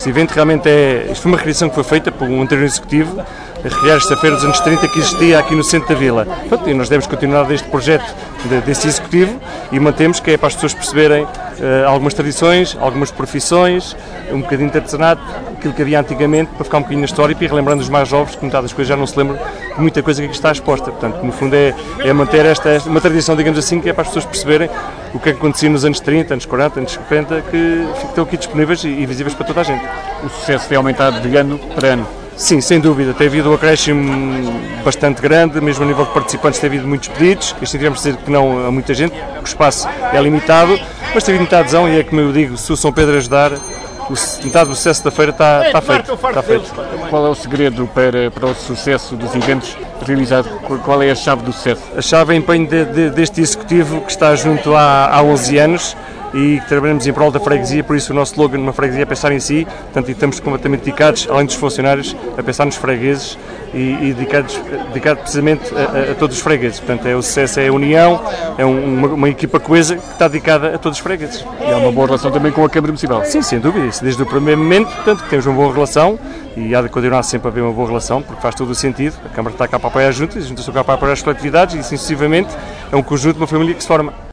Este evento realmente isto foi uma criação que foi feita por um anterior executivo, a recriar esta feira dos anos 30 que existia aqui no centro da vila. Pronto, e nós devemos continuar deste projeto desse executivo e mantemos que é para as pessoas perceberem algumas tradições, algumas profissões, um bocadinho de artesanato, aquilo que havia antigamente, para ficar um bocadinho na história e ir relembrando os mais jovens, que muitas das coisas já não se lembram de muita coisa que aqui está exposta. Portanto, no fundo é manter uma tradição, digamos assim, que é para as pessoas perceberem o que acontecia nos anos 30, anos 40, anos 50, que estão aqui disponíveis e visíveis para toda a gente. O sucesso tem aumentado de ano para ano? Sim, sem dúvida. Tem havido um acréscimo bastante grande, mesmo a nível de participantes tem havido muitos pedidos. Este tivemos de dizer que não a muita gente, porque o espaço é limitado, mas tem havido muita adesão e é como eu digo, se o São Pedro ajudar, metade do sucesso da feira está feito. Qual é o segredo para o sucesso dos eventos realizados? Qual é a chave do sucesso? A chave é o empenho deste executivo que está junto há 11 anos e que trabalhamos em prol da freguesia, por isso o nosso slogan numa freguesia é pensar em si, portanto estamos completamente dedicados, além dos funcionários, a pensar nos fregueses e dedicados precisamente a todos os fregueses. Portanto, o sucesso é a união, é uma equipa coesa que está dedicada a todos os fregueses. E há uma boa relação também com a Câmara Municipal? Sim, sem dúvida, isso desde o primeiro momento, portanto, temos uma boa relação e há de continuar sempre a haver uma boa relação, porque faz todo o sentido. A Câmara está cá para apoiar as juntas, as juntas estão cá para apoiar as coletividades e, assim sucessivamente, é um conjunto, uma família que se forma.